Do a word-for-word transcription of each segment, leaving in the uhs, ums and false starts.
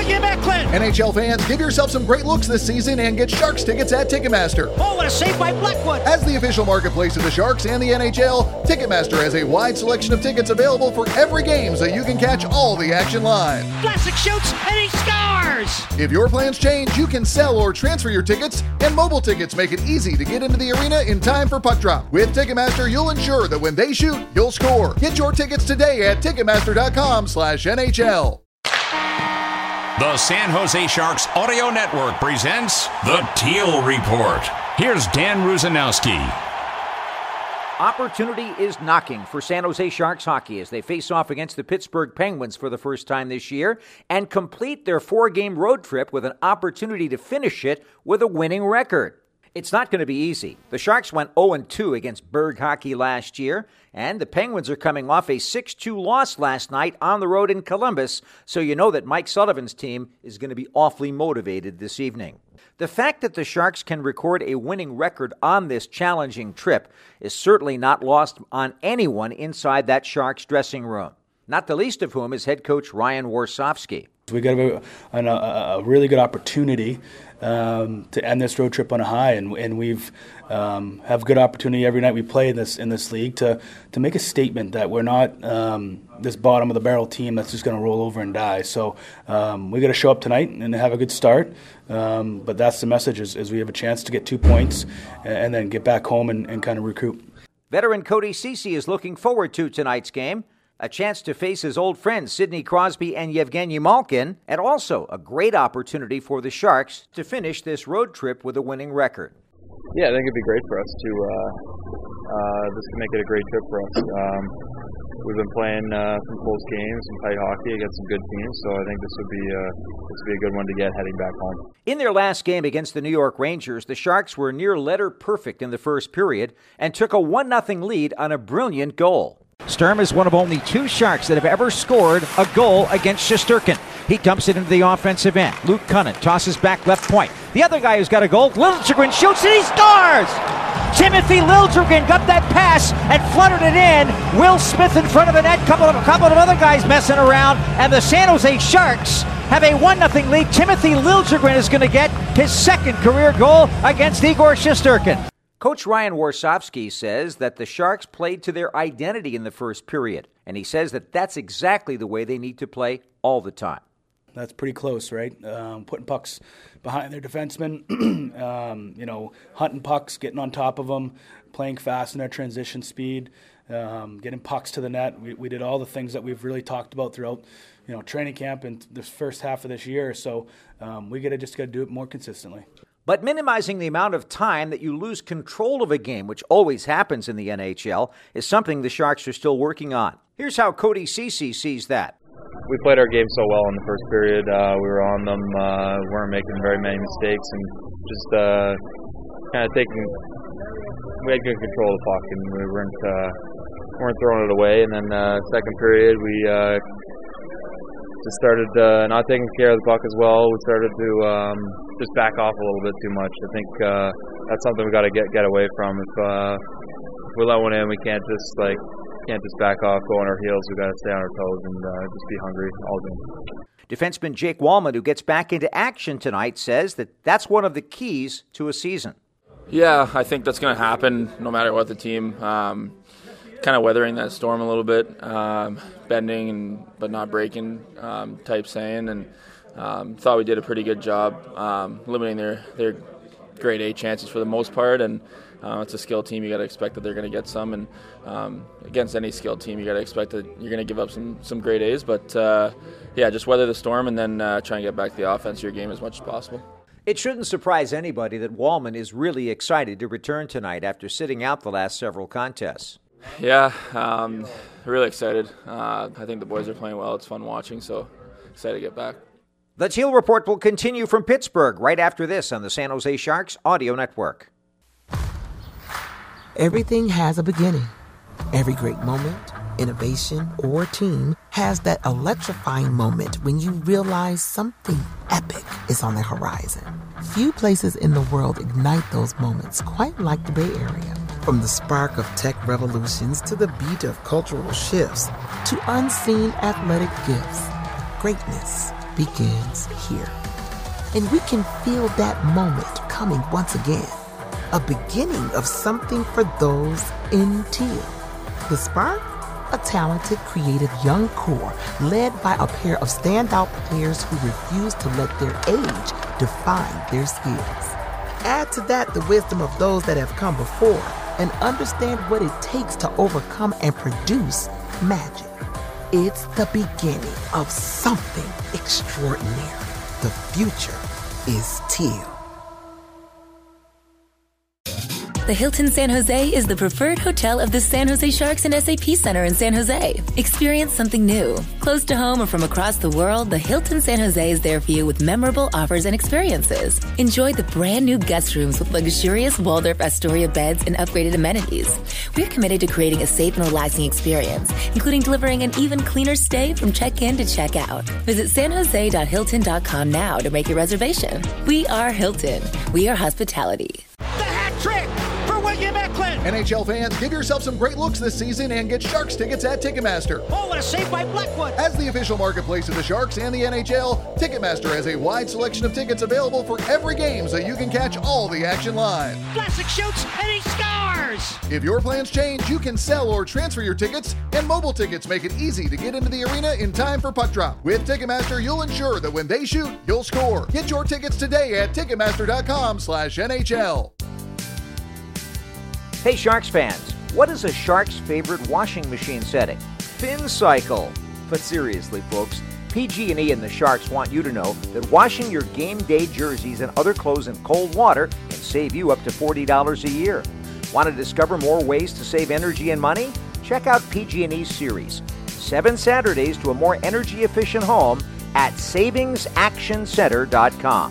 Dougie Mecklin. N H L fans, give yourself some great looks this season and get Sharks tickets at Ticketmaster. Oh, what a save by Blackwood. As the official marketplace of the Sharks and the N H L, Ticketmaster has a wide selection of tickets available for every game so you can catch all the action live. Vlasic shoots and he scores. If your plans change, you can sell or transfer your tickets, and mobile tickets make it easy to get into the arena in time for puck drop. With Ticketmaster, you'll ensure that when they shoot, you'll score. Get your tickets today at Ticketmaster.com slash NHL. The San Jose Sharks Audio Network presents the Teal Report. Here's Dan Rusanowski. Opportunity is knocking for San Jose Sharks hockey as they face off against the Pittsburgh Penguins for the first time this year and complete their four-game road trip with an opportunity to finish it with a winning record. It's not going to be easy. The Sharks went oh and two against Berg hockey last year, and the Penguins are coming off a six two loss last night on the road in Columbus, so you know that Mike Sullivan's team is going to be awfully motivated this evening. The fact that the Sharks can record a winning record on this challenging trip is certainly not lost on anyone inside that Sharks dressing room, not the least of whom is head coach Ryan Warsofsky. We got a, a, a really good opportunity um, to end this road trip on a high, and, and we've um, have good opportunity every night we play in this in this league to to make a statement that we're not um, this bottom of the barrel team that's just going to roll over and die. So um, we got to show up tonight and have a good start. Um, but that's the message: is, is we have a chance to get two points and then get back home and, and kind of recoup. Veteran Cody Ceci is looking forward to tonight's game. A chance to face his old friends Sidney Crosby and Yevgeny Malkin, and also a great opportunity for the Sharks to finish this road trip with a winning record. Yeah, I think it'd be great for us to, uh, uh, this could make it a great trip for us. Um, we've been playing uh, some close games, some tight hockey against some good teams, so I think this would be, uh, this would be a good one to get heading back home. In their last game against the New York Rangers, the Sharks were near letter perfect in the first period and took a one nothing lead on a brilliant goal. Sturm is one of only two Sharks that have ever scored a goal against Shesterkin. He dumps it into the offensive end. Luke Cunnin tosses back left point. The other guy who's got a goal, Liljegren, shoots and he scores! Timothy Liljegren got that pass and fluttered it in. Will Smith in front of the net, couple of, a couple of other guys messing around, and the San Jose Sharks have a one nothing lead. Timothy Liljegren is going to get his second career goal against Igor Shesterkin. Coach Ryan Warsofsky says that the Sharks played to their identity in the first period, and he says that that's exactly the way they need to play all the time. That's pretty close, right? Um, putting pucks behind their defensemen, um, you know, hunting pucks, getting on top of them, playing fast in their transition speed, um, getting pucks to the net. We, we did all the things that we've really talked about throughout, you know, training camp and this first half of this year. So um, we gotta just got to do it more consistently. But minimizing the amount of time that you lose control of a game, which always happens in the N H L, is something the Sharks are still working on. Here's how Cody Ceci sees that. We played our game so well in the first period. Uh, we were on them, uh, weren't making very many mistakes, and just uh, kind of taking. We had good control of the puck, and we weren't uh, weren't throwing it away. And then uh, second period, we uh, just started uh, not taking care of the puck as well. We started to um, just back off a little bit too much. I think uh, that's something we got to get get away from. If, uh, if we let one in, we can't just like can't just back off, go on our heels. We got to stay on our toes and uh, just be hungry all game. Defenseman Jake Wallman, who gets back into action tonight, says that that's one of the keys to a season. Yeah, I think that's going to happen no matter what the team. Um, kind of weathering that storm a little bit, um, bending and but not breaking um, type saying, and um, thought we did a pretty good job um, limiting their their grade A chances for the most part. And uh, it's a skilled team; you got to expect that they're going to get some. And um, against any skilled team, you got to expect that you're going to give up some some grade A's. But uh, yeah, just weather the storm and then uh, try and get back to the offense of your game as much as possible. It shouldn't surprise anybody that Wallman is really excited to return tonight after sitting out the last several contests. Yeah, um, really excited. Uh, I think the boys are playing well. It's fun watching, so excited to get back. The Teal Report will continue from Pittsburgh right after this on the San Jose Sharks Audio Network. Everything has a beginning. Every great moment, innovation, or team has that electrifying moment when you realize something epic is on the horizon. Few places in the world ignite those moments quite like the Bay Area. From the spark of tech revolutions to the beat of cultural shifts to unseen athletic gifts, greatness begins here. And we can feel that moment coming once again. A beginning of something for those in teal. The spark? A talented, creative young core led by a pair of standout players who refuse to let their age define their skills. Add to that the wisdom of those that have come before and understand what it takes to overcome and produce magic. It's the beginning of something extraordinary. The future is teal. The Hilton San Jose is the preferred hotel of the San Jose Sharks and S A P Center in San Jose. Experience something new. Close to home or from across the world, the Hilton San Jose is there for you with memorable offers and experiences. Enjoy the brand new guest rooms with luxurious Waldorf Astoria beds and upgraded amenities. We're committed to creating a safe and relaxing experience, including delivering an even cleaner stay from check-in to check-out. Visit san jose dot hilton dot com now to make your reservation. We are Hilton. We are hospitality. The hat trick for William Eklund. N H L fans, give yourself some great looks this season and get Sharks tickets at Ticketmaster. Oh, what a save by Blackwood. As the official marketplace of the Sharks and the N H L, Ticketmaster has a wide selection of tickets available for every game so you can catch all the action live. Vlasic shoots and he scores. If your plans change, you can sell or transfer your tickets, and mobile tickets make it easy to get into the arena in time for puck drop. With Ticketmaster, you'll ensure that when they shoot, you'll score. Get your tickets today at ticketmaster dot com slash N H L. Hey Sharks fans, what is a Sharks' favorite washing machine setting? Fin Cycle. But seriously folks, P G and E and the Sharks want you to know that washing your game day jerseys and other clothes in cold water can save you up to forty dollars a year. Want to discover more ways to save energy and money? Check out P G and E's series, Seven Saturdays to a More Energy Efficient Home at savings action center dot com.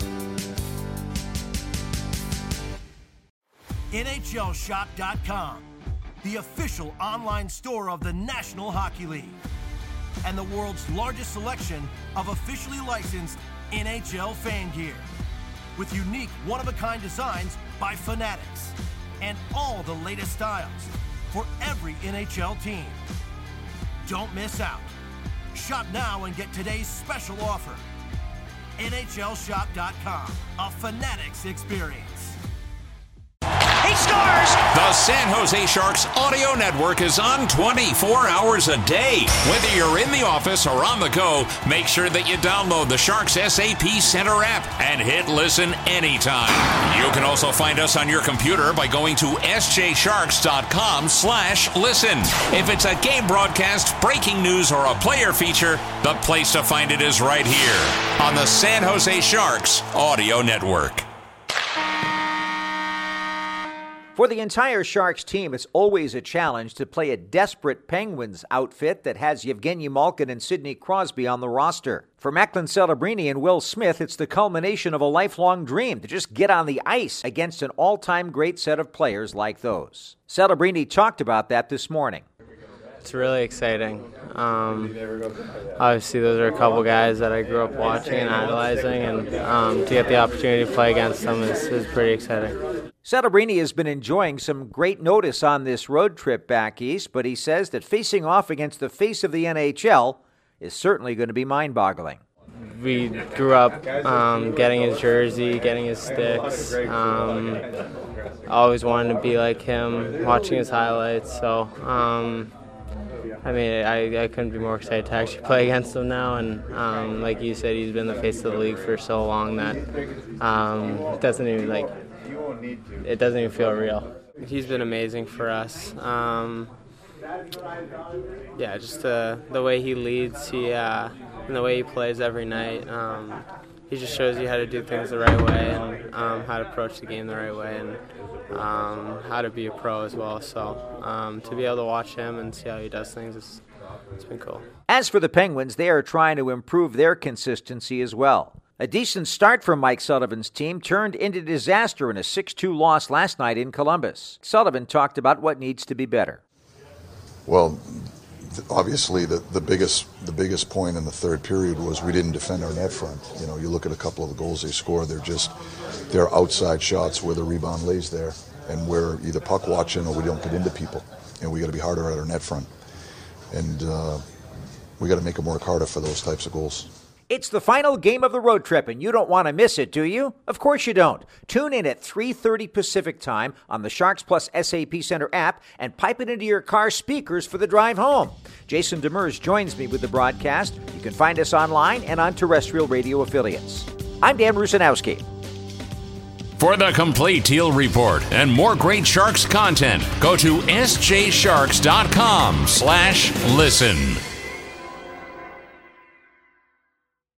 N H L shop dot com, the official online store of the National Hockey League, and the world's largest selection of officially licensed N H L fan gear, with unique one-of-a-kind designs by Fanatics, and all the latest styles for every N H L team. Don't miss out. Shop now and get today's special offer. N H L shop dot com, a Fanatics experience. He scores! The San Jose Sharks Audio Network is on twenty-four hours a day. Whether you're in the office or on the go, make sure that you download the Sharks S A P Center app and hit listen anytime. You can also find us on your computer by going to s j sharks dot com slash listen. If it's a game broadcast, breaking news, or a player feature, the place to find it is right here on the San Jose Sharks Audio Network. For the entire Sharks team, it's always a challenge to play a desperate Penguins outfit that has Yevgeny Malkin and Sidney Crosby on the roster. For Macklin Celebrini and Will Smith, it's the culmination of a lifelong dream to just get on the ice against an all-time great set of players like those. Celebrini talked about that this morning. It's really exciting. Um, obviously, those are a couple guys that I grew up watching and idolizing, and um, to get the opportunity to play against them is, is pretty exciting. Celebrini has been enjoying some great notice on this road trip back east, but he says that facing off against the face of the N H L is certainly going to be mind-boggling. We grew up um, getting his jersey, getting his sticks. Um, always wanted to be like him, watching his highlights. So, um, I mean, I, I couldn't be more excited to actually play against him now. And um, like you said, he's been the face of the league for so long that um, it doesn't even like. It doesn't even feel real. He's been amazing for us. Um, yeah, just uh, the way he leads, he uh, and the way he plays every night. Um, he just shows you how to do things the right way and um, how to approach the game the right way and um, how to be a pro as well. So um, to be able to watch him and see how he does things, it's, it's been cool. As for the Penguins, they are trying to improve their consistency as well. A decent start from Mike Sullivan's team turned into disaster in a six two loss last night in Columbus. Sullivan talked about what needs to be better. Well, obviously the, the biggest the biggest point in the third period was we didn't defend our net front. You know, you look at a couple of the goals they scored, they're just they're outside shots where the rebound lays there and we're either puck watching or we don't get into people. And we got to be harder at our net front. And uh, we got to make them work harder for those types of goals. It's the final game of the road trip, and you don't want to miss it, do you? Of course you don't. Tune in at three thirty Pacific Time on the Sharks Plus S A P Center app and pipe it into your car speakers for the drive home. Jason Demers joins me with the broadcast. You can find us online and on terrestrial radio affiliates. I'm Dan Rusanowski. For the complete Teal Report and more great Sharks content, go to s j sharks dot com slash listen.